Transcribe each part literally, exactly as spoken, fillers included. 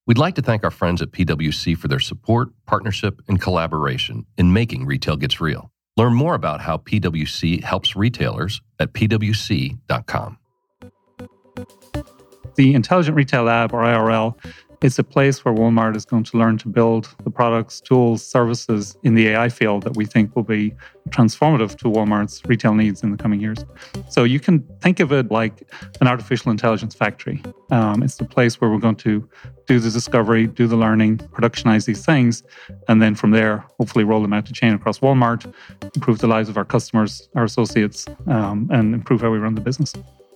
We'd like to thank our friends at P W C for their support, partnership, and collaboration in making Retail Gets Real. Learn more about how P W C helps retailers at p w c dot com. The Intelligent Retail Lab, or I R L, is a place where Walmart is going to learn to build the products, tools, services in the A I field that we think will be transformative to Walmart's retail needs in the coming years. So you can think of it like an artificial intelligence factory. Um, it's the place where we're going to do the discovery, do the learning, productionize these things, and then from there, hopefully roll them out to chain across Walmart, improve the lives of our customers, our associates, um, and improve how we run the business.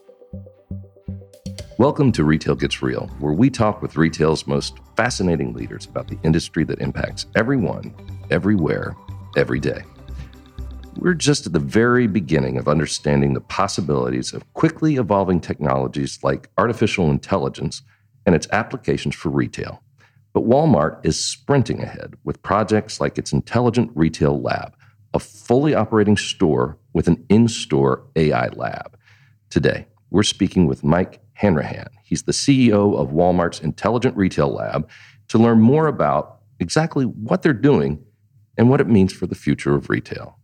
Welcome to Retail Gets Real, where we talk with retail's most fascinating leaders about the industry that impacts everyone, everywhere, every day. We're just at the very beginning of understanding the possibilities of quickly evolving technologies like artificial intelligence and its applications for retail. But Walmart is sprinting ahead with projects like its Intelligent Retail Lab, a fully operating store with an in-store A I lab. Today, we're speaking with Mike Hanrahan. He's the C E O of Walmart's Intelligent Retail Lab to learn more about exactly what they're doing and what it means for the future of retail.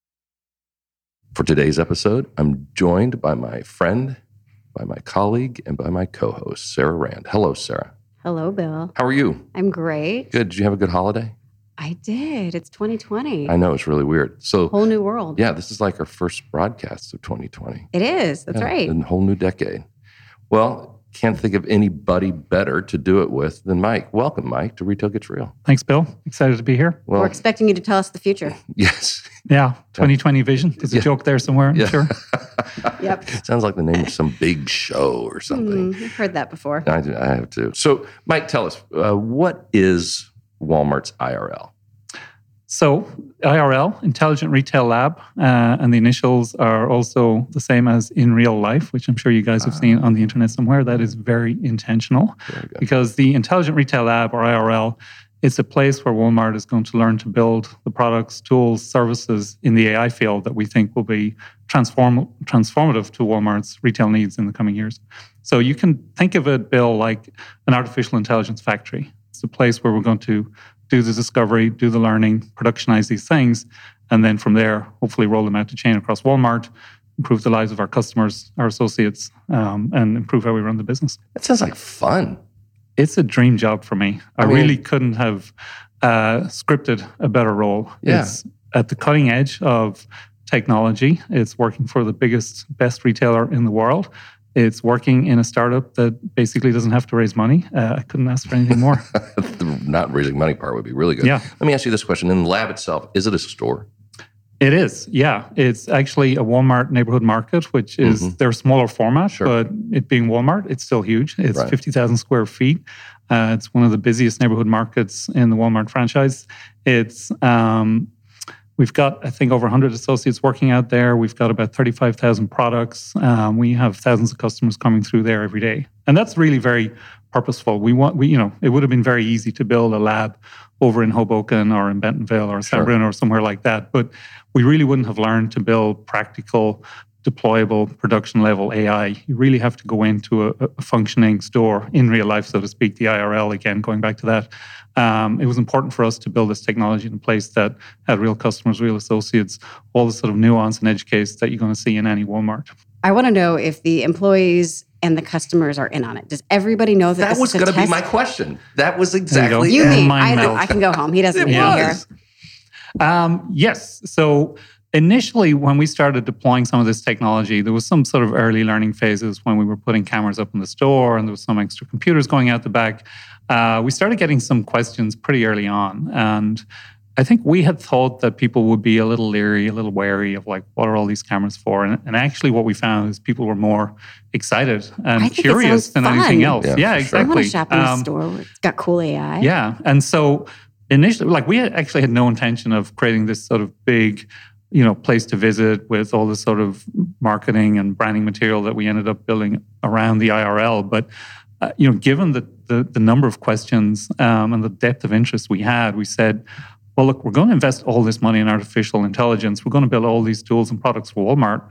For today's episode, I'm joined by my friend, by my colleague, and by my co-host, Sarah Rand. Hello, Sarah. Hello, Bill. How are you? I'm great. Good. Did you have a good holiday? I did. It's twenty twenty. I know, it's really weird. So, whole new world. Yeah, this is like our first broadcast of twenty twenty. It is. That's yeah, right. A whole new decade. Well, can't think of anybody better to do it with than Mike. Welcome, Mike, to Retail Gets Real. Thanks, Bill. Excited to be here. Well, We're expecting you to tell us the future. Yes. Yeah, twenty twenty vision. There's a Yeah. joke there somewhere, I'm Yeah. sure. Yep. Sounds like the name of some big show or something. Hmm, I've heard that before. I, do, I have too. So, Mike, tell us, uh, what is Walmart's I R L? So I R L, Intelligent Retail Lab, uh, and the initials are also the same as in real life, which I'm sure you guys have Ah. seen on the internet somewhere. That is very intentional Very good. because the Intelligent Retail Lab, or I R L, is a place where Walmart is going to learn to build the products, tools, services in the A I field that we think will be transform transformative to Walmart's retail needs in the coming years. So you can think of it, Bill, like an artificial intelligence factory. It's a place where we're going to do the discovery, do the learning, productionize these things, and then from there, hopefully roll them out to chain across Walmart, improve the lives of our customers, our associates, um, and improve how we run the business. That sounds like fun. It's a dream job for me. I, I mean, really couldn't have uh, scripted a better role. Yeah. It's at the cutting edge of technology. It's working for the biggest, best retailer in the world. It's working in a startup that basically doesn't have to raise money. Uh, I couldn't ask for anything more. The not raising money part would be really good. Yeah. Let me ask you this question. In the lab itself, is it a store? It is, yeah. It's actually a Walmart neighborhood market, which is Mhm. their smaller format, Sure. but it being Walmart, it's still huge. It's Right. fifty thousand square feet. Uh, it's one of the busiest neighborhood markets in the Walmart franchise. It's um, We've got, I think, over one hundred associates working out there. We've got about thirty-five thousand products. Um, we have thousands of customers coming through there every day. And that's really very purposeful. We want, we, you know, it would have been very easy to build a lab over in Hoboken or in Bentonville or San Sure. Bruno or somewhere like that. But we really wouldn't have learned to build practical, deployable, production level A I. You really have to go into a, a functioning store in real life, so to speak, the I R L, again, going back to that. Um, it was important for us to build this technology in a place that had real customers, real associates, all the sort of nuance and edge case that you're going to see in any Walmart. I want to know if the employees and the customers are in on it. Does everybody know that, That this was is a going to be test? my question. That was go. exactly You it. mean, Mind I know, melt. I can go home. He doesn't It need me here. was. Um, yes. So initially, when we started deploying some of this technology, there was some sort of early learning phases when we were putting cameras up in the store and there was some extra computers going out the back. Uh, we started getting some questions pretty early on. And I think we had thought that people would be a little leery, a little wary of like, what are all these cameras for? And, and actually what we found is people were more excited and I think it curious sounds than fun. anything else. Yeah, Yeah, for sure. I exactly. want to shop in a Um, store where it's got cool A I. Yeah. And so initially, like we had actually had no intention of creating this sort of big, you know, place to visit with all this sort of marketing and branding material that we ended up building around the I R L. But, uh, you know, given the, the, the number of questions um, and the depth of interest we had, we said, well, look, we're going to invest all this money in artificial intelligence. We're going to build all these tools and products for Walmart.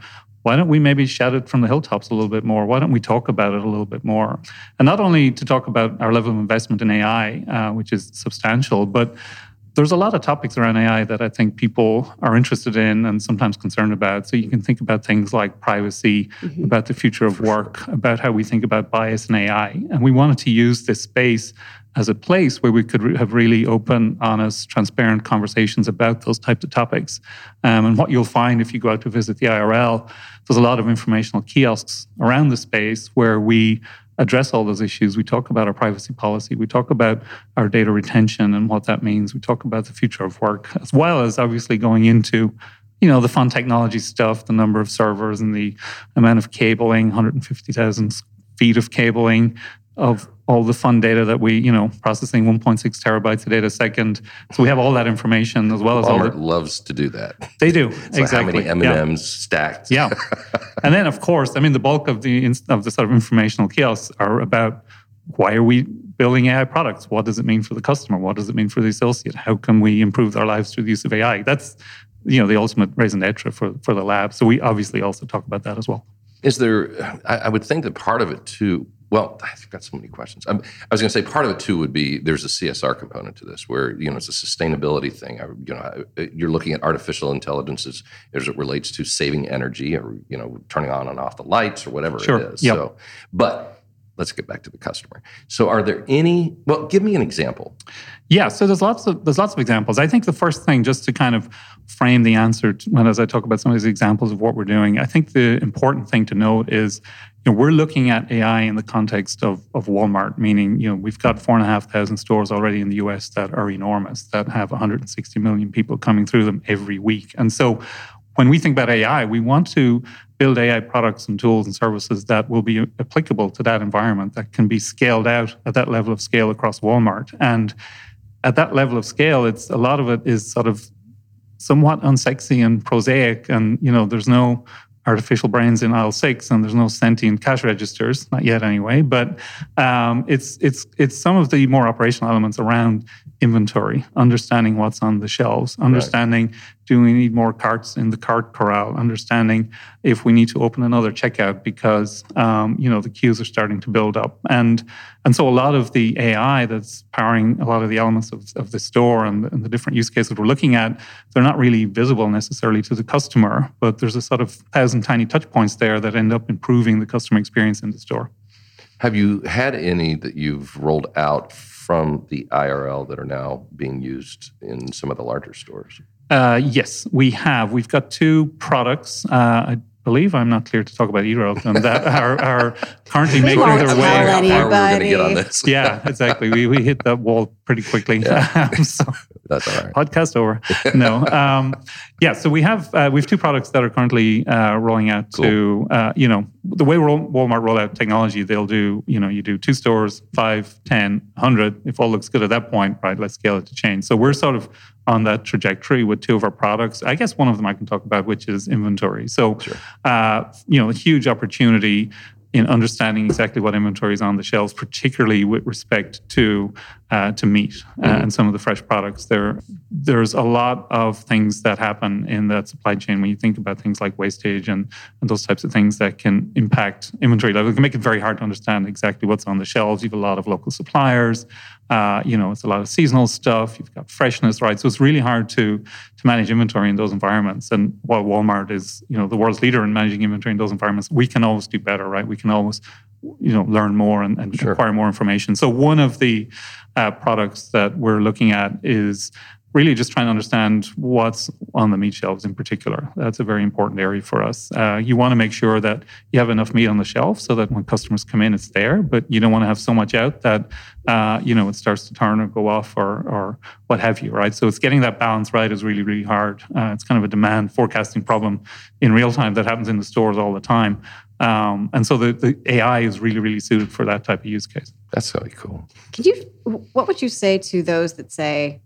why don't we maybe shout it from the hilltops a little bit more? Why don't we talk about it a little bit more? And not only to talk about our level of investment in A I, uh, which is substantial, but there's a lot of topics around A I that I think people are interested in and sometimes concerned about. So you can think about things like privacy, mm-hmm. about the future of work, sure. about how we think about bias in A I. And we wanted to use this space as a place where we could re- have really open, honest, transparent conversations about those types of topics. Um, and what you'll find if you go out to visit the I R L, there's a lot of informational kiosks around the space where we address all those issues. We talk about our privacy policy. We talk about our data retention and what that means. We talk about the future of work, as well as obviously going into, you know, the fun technology stuff, the number of servers and the amount of cabling, one hundred fifty thousand feet of cabling, of all the fun data that we, you know, processing one point six terabytes of data a second. So we have all that information as well as all Walmart the, loves to do that. They do. It's exactly. Like how many M and M's yeah. stacked. Yeah. And then, of course, I mean, the bulk of the of the sort of informational kiosks are about why are we building A I products? What does it mean for the customer? What does it mean for the associate? How can we improve their lives through the use of A I? That's, you know, the ultimate raison d'etre for, for the lab. So we obviously also talk about that as well. Is there, I, I would think that part of it too, well, I've got so many questions. I'm, I was going to say part of it too would be there's a C S R component to this where, you know, it's a sustainability thing. I, you know, you're looking at artificial intelligence as, as it relates to saving energy or, you know, turning on and off the lights or whatever sure. it is. Yep. So, but let's get back to the customer. So are there any, well, give me an example. Yeah, so there's lots of there's lots of examples. I think the first thing, just to kind of frame the answer to, when as I talk about some of these examples of what we're doing, I think the important thing to note is, you know, we're looking at A I in the context of, of Walmart, meaning, you know, we've got four and a half thousand stores already in the U S that are enormous, that have one hundred sixty million people coming through them every week. And so when we think about A I, we want to build A I products and tools and services that will be applicable to that environment, that can be scaled out at that level of scale across Walmart. And at that level of scale, it's a lot of it is sort of somewhat unsexy and prosaic, and you know, there's no artificial brains in aisle six, and there's no sentient cash registers, not yet anyway. But um, it's it's it's some of the more operational elements around inventory, understanding what's on the shelves, understanding right. do we need more carts in the cart corral, understanding if we need to open another checkout because um, you know, the queues are starting to build up, and and so a lot of the A I that's powering a lot of the elements of, of the store and, and the different use cases we're looking at, they're not really visible necessarily to the customer, but there's a sort of thousand tiny touch points there that end up improving the customer experience in the store. Have you had any that you've rolled out from the I R L that are now being used in some of the larger stores? Uh, yes, we have. We've got two products. Uh, I believe I'm not clear to talk about either of them that are, are currently making their way. How far we're going to get on this? Yeah, exactly. We we hit that wall pretty quickly. Yeah. um, so That's all right. Podcast over. No. Um, yeah. So we have uh, we have two products that are currently uh, rolling out cool. to uh, you know, the way Walmart roll out technology. They'll do, you know, you do two stores, five, ten, one hundred. If all looks good at that point, right? Let's scale it to chain. So we're sort of on that trajectory with two of our products. I guess one of them I can talk about, which is inventory. So, sure. uh, you know, a huge opportunity in understanding exactly what inventory is on the shelves, particularly with respect to uh, to meat mm-hmm. uh, and some of the fresh products. There, there's a lot of things that happen in that supply chain when you think about things like wastage and, and those types of things that can impact inventory level. It can make it very hard to understand exactly what's on the shelves. You have a lot of local suppliers. Uh, you know, it's a lot of seasonal stuff. You've got freshness, right? So it's really hard to to manage inventory in those environments. And while Walmart is, you know, the world's leader in managing inventory in those environments, we can always do better, right? We can always, you know, learn more and, and sure. acquire more information. So one of the uh, products that we're looking at is really just trying to understand what's on the meat shelves in particular. That's a very important area for us. Uh, you want to make sure that you have enough meat on the shelf so that when customers come in, it's there, but you don't want to have so much out that, uh, you know, it starts to turn or go off or, or what have you, right? So it's getting that balance right is really, really hard. Uh, it's kind of a demand forecasting problem in real time that happens in the stores all the time. Um, and so the, the A I is really, really suited for that type of use case. That's really cool. Could you, what would you say to those that say,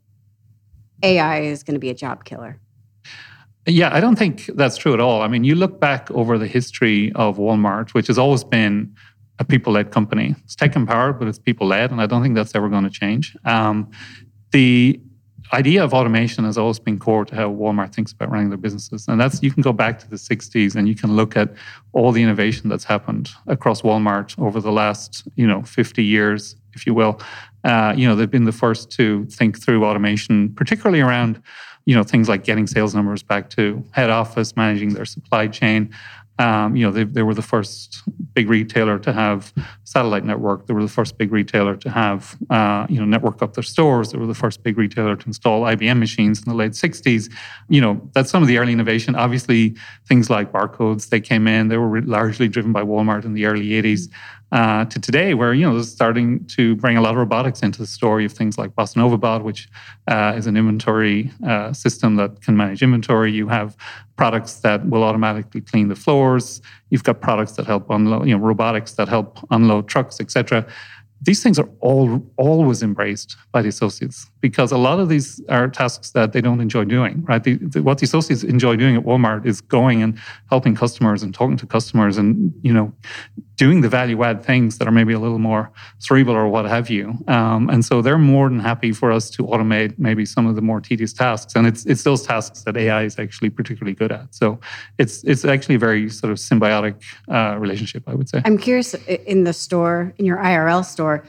A I is going to be a job killer? Yeah, I don't think that's true at all. I mean, you look back over the history of Walmart, which has always been a people-led company. It's tech-empowered, but it's people-led, and I don't think that's ever going to change. Um, the idea of automation has always been core to how Walmart thinks about running their businesses. And that's, you can go back to the sixties and you can look at all the innovation that's happened across Walmart over the last, you know, fifty years, if you will. Uh, you know, they've been the first to think through automation, particularly around, you know, things like getting sales numbers back to head office, managing their supply chain. Um, you know, they, they were the first big retailer to have satellite network. They were the first big retailer to have, uh, you know, network up their stores. They were the first big retailer to install I B M machines in the late sixties. You know, that's some of the early innovation. Obviously, things like barcodes, they came in. They were largely driven by Walmart in the early eighties. Uh, to today, where, you know, they're starting to bring a lot of robotics into the story of things like Bossa Nova Bot, which uh, is an inventory uh, system that can manage inventory. You have products that will automatically clean the floors. You've got products that help unload, you know, robotics that help unload trucks, et cetera. These things are all always embraced by the associates because a lot of these are tasks that they don't enjoy doing, right? The, the, what the associates enjoy doing at Walmart is going and helping customers and talking to customers and, you know, doing the value-add things that are maybe a little more cerebral or what have you. Um, and so they're more than happy for us to automate maybe some of the more tedious tasks. And it's it's those tasks that A I is actually particularly good at. So it's it's actually a very sort of symbiotic uh, relationship, I would say. I'm curious, in the store, in your I R L store,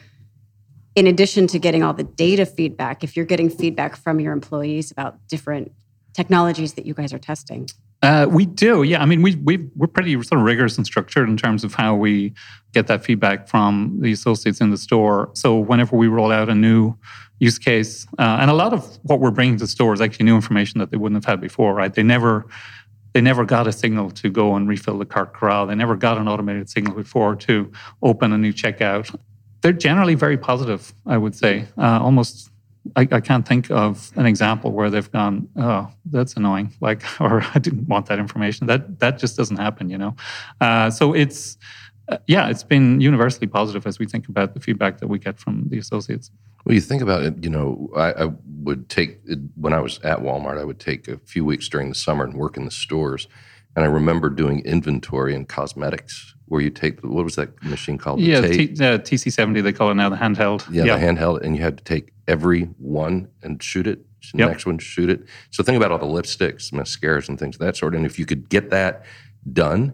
in addition to getting all the data feedback, if you're getting feedback from your employees about different technologies that you guys are testing. Uh, we do, yeah. I mean, we we we're pretty sort of rigorous and structured in terms of how we get that feedback from the associates in the store. So whenever we roll out a new use case, uh, and a lot of what we're bringing to the store is actually new information that they wouldn't have had before, right? They never they never got a signal to go and refill the cart corral. They never got an automated signal before to open a new checkout. They're generally very positive, I would say, uh, almost. I, I can't think of an example where they've gone, oh, that's annoying, like, or I didn't want that information. That that just doesn't happen, you know. Uh, so it's, uh, yeah, it's been universally positive as we think about the feedback that we get from the associates. Well, you think about it, you know, I, I would take, when I was at Walmart, I would take a few weeks during the summer and work in the stores. And I remember doing inventory in cosmetics, where you take, what was that machine called? The yeah, tape? T, uh, T C seventy, they call it now, the handheld. Yeah, yeah, the handheld, and you had to take every one and shoot it, the yep. next one, shoot it. So think about all the lipsticks, mascaras, and things of that sort. And if you could get that done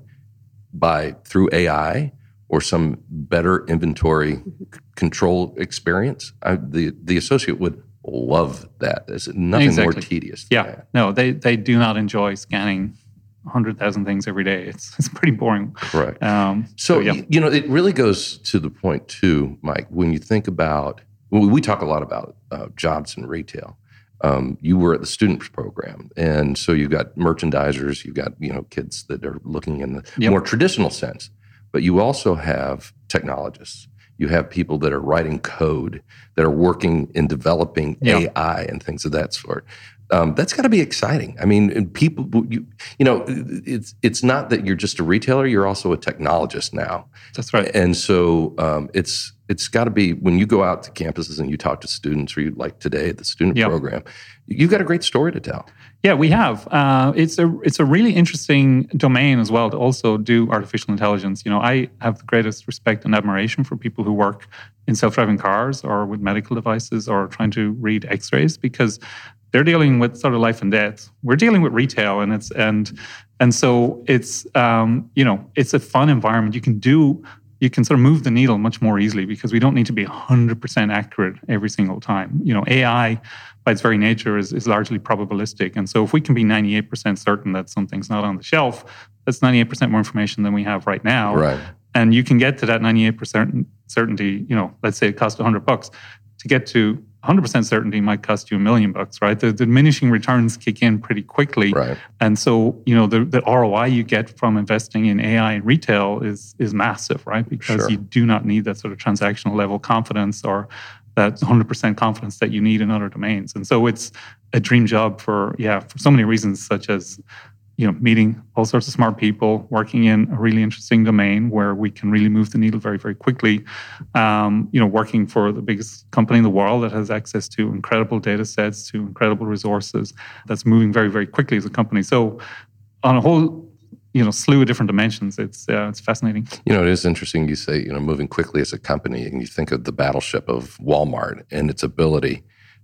by through A I or some better inventory c- control experience, I, the the associate would love that. There's nothing exactly. more tedious than yeah. that. No, they they do not enjoy scanning one hundred thousand things every day. It's it's pretty boring. Correct. Um, so, so, yeah. you know, it really goes to the point too, Mike, when you think about, well, we talk a lot about uh, jobs in retail. Um, you were at the student program, and so you've got merchandisers, you've got, you know, kids that are looking in the Yep. more traditional sense, but you also have technologists. You have people that are writing code, that are working in developing Yeah. A I and things of that sort. Um, that's got to be exciting. I mean, and people, you, you know, it's it's not that you're just a retailer; you're also a technologist now. That's right. And so um, it's it's got to be, when you go out to campuses and you talk to students, or you, like today at the student Yep. program, you've got a great story to tell. Yeah, we have. Uh, it's a it's a really interesting domain as well to also do artificial intelligence. You know, I have the greatest respect and admiration for people who work in self-driving cars or with medical devices or trying to read X-rays, because they're dealing with sort of life and death. We're dealing with retail, and it's and and so it's um, you know, it's a fun environment. You can do. You can sort of move the needle much more easily because we don't need to be one hundred percent accurate every single time. You know, A I, by its very nature, is, is largely probabilistic. And so if we can be ninety-eight percent certain that something's not on the shelf, that's ninety-eight percent more information than we have right now. Right. And you can get to that ninety-eight percent certainty, you know, let's say it costs one hundred bucks. To get to one hundred percent certainty might cost you a million bucks, right? The, the diminishing returns kick in pretty quickly. Right. And so, you know, the, the R O I you get from investing in A I in retail is is massive, right? Because Sure. you do not need that sort of transactional level confidence or that one hundred percent confidence that you need in other domains. And so it's a dream job for, yeah, for so many reasons, such as, you know, meeting all sorts of smart people, working in a really interesting domain where we can really move the needle very, very quickly. Um, you know, working for the biggest company in the world that has access to incredible data sets, to incredible resources, that's moving very, very quickly as a company. So on a whole, you know, slew of different dimensions, it's uh, it's fascinating. You know, it is interesting you say, you know, moving quickly as a company, and you think of the battleship of Walmart and its ability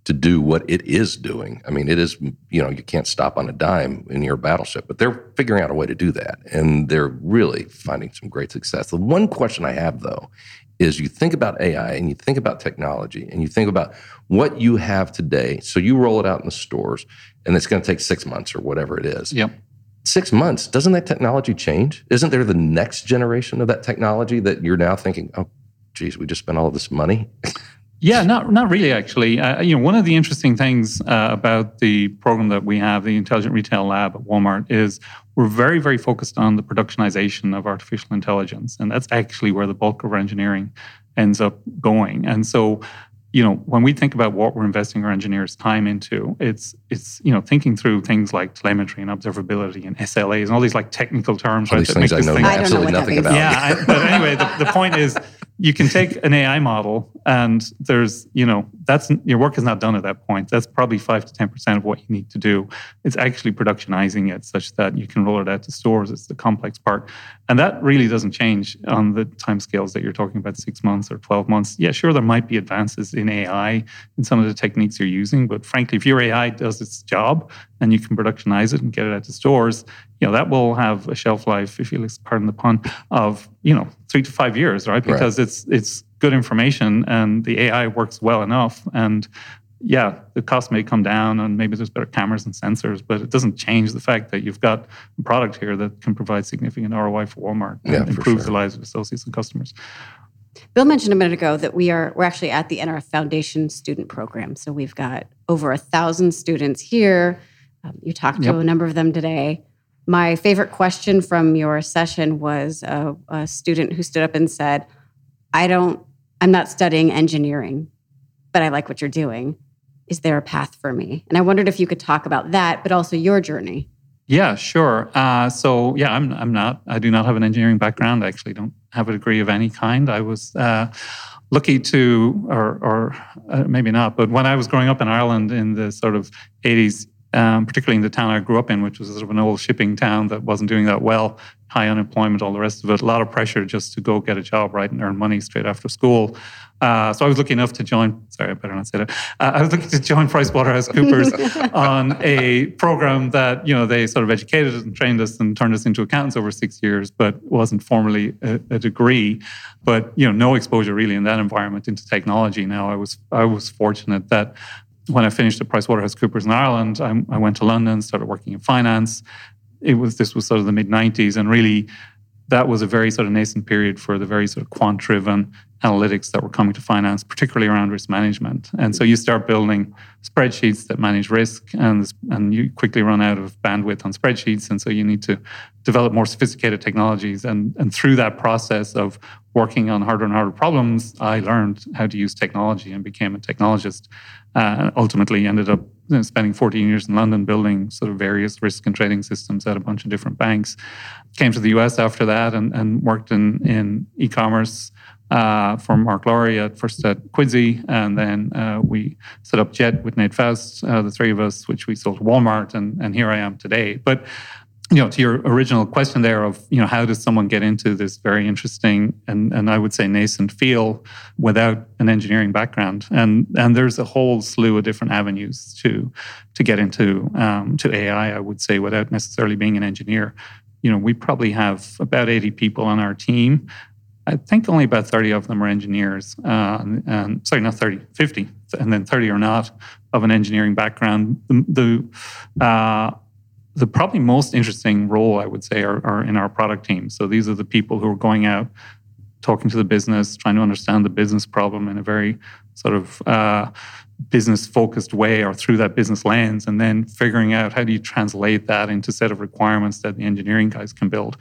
to do what it is doing. I mean, it is, you know, you can't stop on a dime in your battleship, but they're figuring out a way to do that. And they're really finding some great success. The one question I have, though, is you think about A I and you think about technology and you think about what you have today. So you roll it out in the stores and it's going to take six months or whatever it is. Yep. Six months, doesn't that technology change? Isn't there the next generation of that technology that you're now thinking, oh, geez, we just spent all of this money? Yeah, not not really, actually. Uh, you know, one of the interesting things uh, about the program that we have, the Intelligent Retail Lab at Walmart, is we're very, very focused on the productionization of artificial intelligence. And that's actually where the bulk of our engineering ends up going. And so, you know, when we think about what we're investing our engineers' time into, it's, it's you know, thinking through things like telemetry and observability and S L As and all these like technical terms. All right, these things I know I absolutely know nothing about. Yeah, I, but anyway, the, the point is, you can take an A I model and there's, you know, that's your work is not done at that point. That's probably five to ten percent of what you need to do. It's actually productionizing it such that you can roll it out to stores. It's the complex part. And that really doesn't change on the timescales that you're talking about, six months or twelve months. Yeah, sure, there might be advances in A I in some of the techniques you're using, but frankly, if your A I does its job and you can productionize it and get it out to stores, you know, that will have a shelf life, if you'll pardon the pun, of, you know, three to five years, right? Because right. it's it's good information and the A I works well enough. And yeah, the cost may come down and maybe there's better cameras and sensors, but it doesn't change the fact that you've got a product here that can provide significant R O I for Walmart and yeah, improves sure. the lives of associates and customers. Bill mentioned a minute ago that we are we're actually at the N R F Foundation student program. So we've got over a thousand students here. Um, you talked to yep. a number of them today. My favorite question from your session was a, a student who stood up and said, I don't, I'm not studying engineering, but I like what you're doing. Is there a path for me? And I wondered if you could talk about that, but also your journey. Yeah, sure. Uh, so yeah, I'm I'm not, I do not have an engineering background. I actually don't have a degree of any kind. I was uh, lucky to, or, or uh, maybe not, but when I was growing up in Ireland in the sort of eighties, Um, particularly in the town I grew up in, which was sort of an old shipping town that wasn't doing that well, high unemployment, all the rest of it, a lot of pressure just to go get a job, right, and earn money straight after school. Uh, so I was lucky enough to join, sorry, I better not say that. Uh, I was lucky to join PricewaterhouseCoopers on a program that, you know, they sort of educated us and trained us and turned us into accountants over six years, but wasn't formally a, a degree. But, you know, no exposure really in that environment into technology. Now, I was I was fortunate that when I finished at PricewaterhouseCoopers in Ireland, I, I went to London, started working in finance. It was this was sort of the mid nineties, and really that was a very sort of nascent period for the very sort of quant-driven analytics that were coming to finance, particularly around risk management. And so you start building spreadsheets that manage risk, and and you quickly run out of bandwidth on spreadsheets, and so you need to develop more sophisticated technologies. And and through that process of working on harder and harder problems, I learned how to use technology and became a technologist. Uh, ultimately ended up you know, spending fourteen years in London building sort of various risk and trading systems at a bunch of different banks. Came to the U S after that and, and worked in, in e-commerce uh, for Mark Lowry at first at Quidsi, and then uh, we set up Jet with Nate Faust, uh, the three of us, which we sold to Walmart, and, and here I am today. But you know, to your original question there of, you know, how does someone get into this very interesting and, and I would say nascent field without an engineering background? And and there's a whole slew of different avenues to to get into um, to A I, I would say, without necessarily being an engineer. You know, we probably have about eighty people on our team. I think only about thirty of them are engineers. Uh, and, and sorry, not thirty, fifty, and then thirty are not of an engineering background. The, the uh, The probably most interesting role, I would say, are, are in our product team. So these are the people who are going out, talking to the business, trying to understand the business problem in a very sort of uh, business-focused way or through that business lens, and then figuring out how do you translate that into a set of requirements that the engineering guys can build.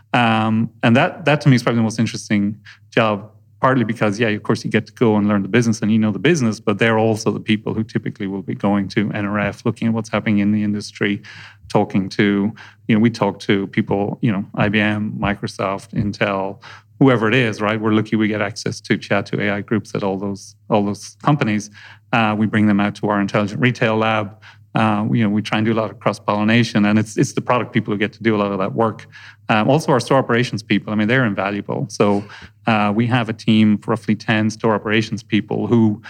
Um, and that, that to me is probably the most interesting job, partly because, yeah, of course, you get to go and learn the business and you know the business, but they're also the people who typically will be going to N R F, looking at what's happening in the industry, talking to, you know, we talk to people, you know, I B M, Microsoft, Intel, whoever it is, right? We're lucky we get access to chat to A I groups at all those all those companies. Uh, we bring them out to our Intelligent Retail Lab. Uh, you know, we try and do a lot of cross-pollination, and it's it's the product people who get to do a lot of that work. Um, also, our store operations people, I mean, they're invaluable. So uh, we have a team of roughly ten store operations people who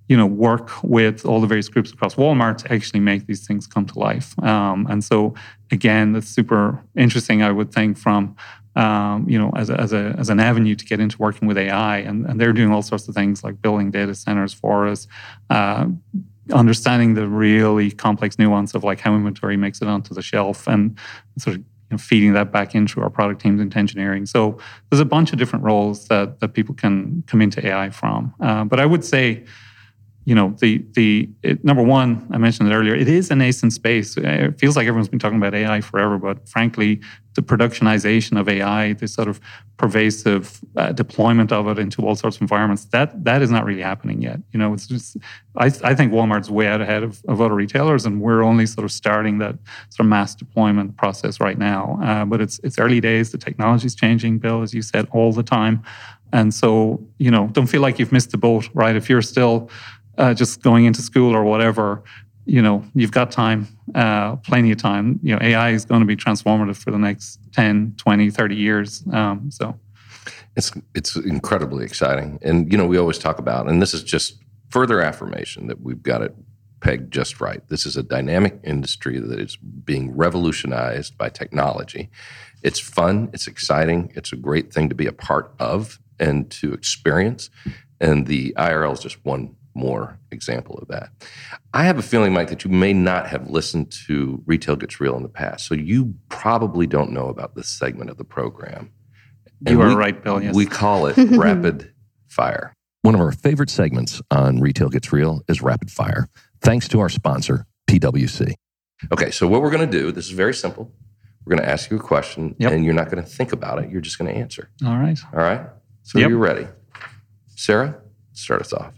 you know, work with all the various groups across Walmart to actually make these things come to life. Um, and so, again, that's super interesting, I would think, from, um, you know, as a, as a as an avenue to get into working with A I. And, and they're doing all sorts of things like building data centers for us, uh, understanding the really complex nuance of like how inventory makes it onto the shelf, and sort of you know, feeding that back into our product teams into engineering. So there's a bunch of different roles that that people can come into A I from. Uh, but I would say, you know, the the it, number one, I mentioned it earlier, it is a nascent space. It feels like everyone's been talking about A I forever, but frankly, the productionization of A I, the sort of pervasive uh, deployment of it into all sorts of environments, that that is not really happening yet. You know, it's just, I, I think Walmart's way out ahead of, of other retailers, and we're only sort of starting that sort of mass deployment process right now. Uh, but it's it's early days. The technology's changing, Bill, as you said, all the time. And so, you know, don't feel like you've missed the boat, right? If you're still Uh, just going into school or whatever, you know, you've got time, uh, plenty of time. You know, A I is going to be transformative for the next ten, twenty, thirty years. Um, so it's it's incredibly exciting. And, you know, we always talk about, and this is just further affirmation that we've got it pegged just right. This is a dynamic industry that is being revolutionized by technology. It's fun. It's exciting. It's a great thing to be a part of and to experience. And the I R L is just one more example of that. I have a feeling, Mike, that you may not have listened to Retail Gets Real in the past, so you probably don't know about this segment of the program. And you are we, right, Bill, yes. We call it Rapid Fire. One of our favorite segments on Retail Gets Real is Rapid Fire, thanks to our sponsor, P W C. Okay, so what we're going to do, this is very simple. We're going to ask you a question, yep. and you're not going to think about it. You're just going to answer. All right. All right? So yep. You're ready. Sarah, start us off.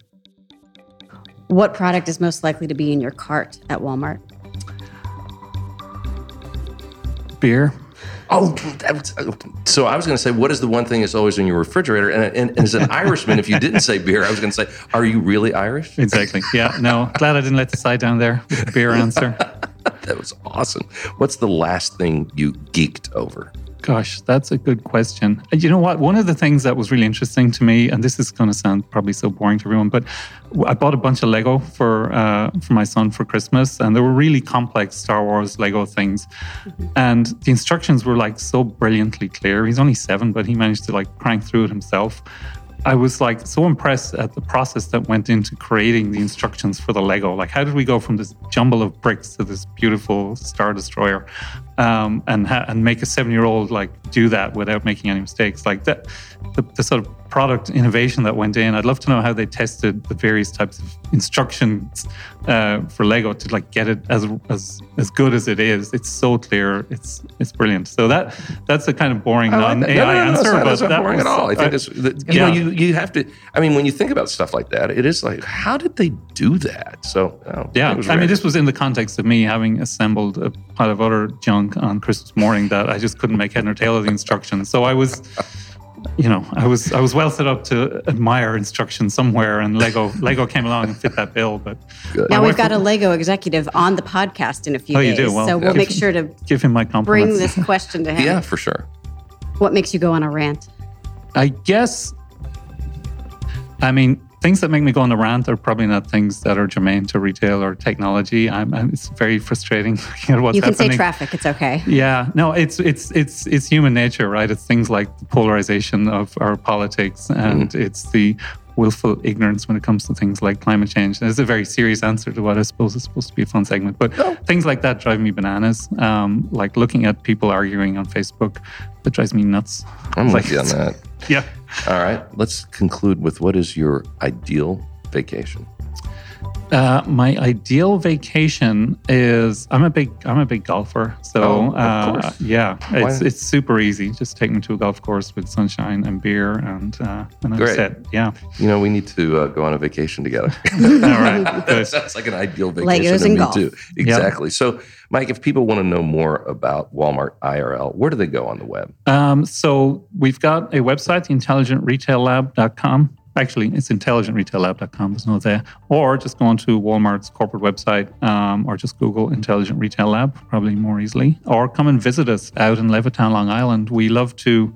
What product is most likely to be in your cart at Walmart? Beer. Oh, that was, so I was going to say, what is the one thing that's always in your refrigerator? And, and, and as an Irishman, if you didn't say beer, I was going to say, are you really Irish? Exactly. Yeah, no. Glad I didn't let the side down there with the beer answer. That was awesome. What's the last thing you geeked over? Gosh, that's a good question. You know what? One of the things that was really interesting to me, and this is going to sound probably so boring to everyone, but I bought a bunch of Lego for uh, for my son for Christmas, and they were really complex Star Wars Lego things. Mm-hmm. And the instructions were like so brilliantly clear. He's only seven, but he managed to like crank through it himself. I was like so impressed at the process that went into creating the instructions for the Lego. Like, how did we go from this jumble of bricks to this beautiful Star Destroyer, um, and ha- and make a seven-year-old like do that without making any mistakes? Like that, the, the sort of product innovation that went in. I'd love to know how they tested the various types of instructions uh, for Lego to like get it as as as good as it is. It's so clear. It's it's brilliant. So that that's a kind of boring non-A I no, no, no, answer, that's not, but that's not that boring was, at all. I think I, it's you yeah. know you you have to. I mean, when you think about stuff like that, it is like, how did they do that? So oh, yeah, I mean, this was in the context of me having assembled a pile of other junk on Christmas morning that I just couldn't make head nor tail of the instructions. So I was. You know, I was I was well set up to admire instructions somewhere, and Lego Lego came along and fit that bill. But Good. Now we've got a Lego executive on the podcast in a few oh, days, you do? Well, so we'll give, make sure to give him my compliments. Bring this question to him. Yeah, for sure. What makes you go on a rant? I guess, I mean, things that make me go on a rant are probably not things that are germane to retail or technology. I'm, I'm, it's very frustrating looking at what's You can happening. say traffic; it's okay. Yeah, no, it's it's it's it's human nature, right? It's things like the polarization of our politics, and mm. it's the willful ignorance when it comes to things like climate change. There's a very serious answer to what I suppose is supposed to be a fun segment, but oh. things like that drive me bananas. Um, like looking at people arguing on Facebook, that drives me nuts. I'm like, with you on that. Yeah. All right. Let's conclude with what is your ideal vacation? Uh, my ideal vacation is I'm a big I'm a big golfer, so oh, of uh, course. yeah, Why? it's it's super easy. Just take me to a golf course with sunshine and beer, and uh, and I'm Great. set. Yeah, you know, we need to uh, go on a vacation together. All right, that sounds like an ideal vacation Legos to and me golf. too. Exactly. Yep. So, Mike, if people want to know more about Walmart I R L, where do they go on the web? Um, so we've got a website, the intelligent retail lab dot com. Actually, it's intelligent retail lab dot com. There's no there. Or just go onto Walmart's corporate website, um, or just Google Intelligent Retail Lab, probably more easily. Or come and visit us out in Levittown, Long Island. We love to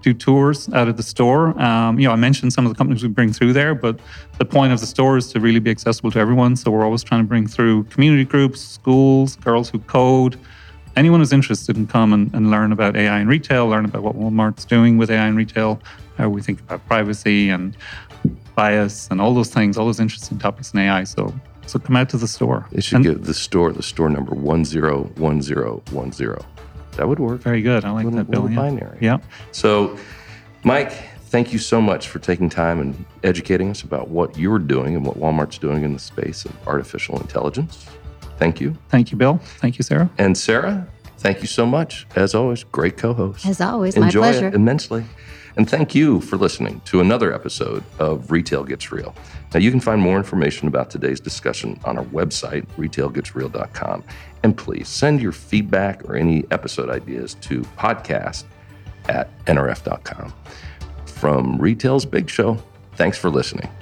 do tours out of the store. Um, you know, I mentioned some of the companies we bring through there, but the point of the store is to really be accessible to everyone. So we're always trying to bring through community groups, schools, girls who code. Anyone who's interested can come and, and learn about A I in retail, learn about what Walmart's doing with A I in retail, how we think about privacy and bias and all those things, all those interesting topics in A I. So so come out to the store. They should and, give the store, the store number one zero one zero one zero. That would work. Very good. I like little, that, Bill. Little yeah. binary. Yeah. So, Mike, thank you so much for taking time and educating us about what you're doing and what Walmart's doing in the space of artificial intelligence. Thank you. Thank you, Bill. Thank you, Sarah. And Sarah, thank you so much. As always, great co-host. As always, Enjoy my pleasure. it immensely. And thank you for listening to another episode of Retail Gets Real. Now, you can find more information about today's discussion on our website, retail gets real dot com. And please send your feedback or any episode ideas to podcast at n r f dot com. From Retail's Big Show, thanks for listening.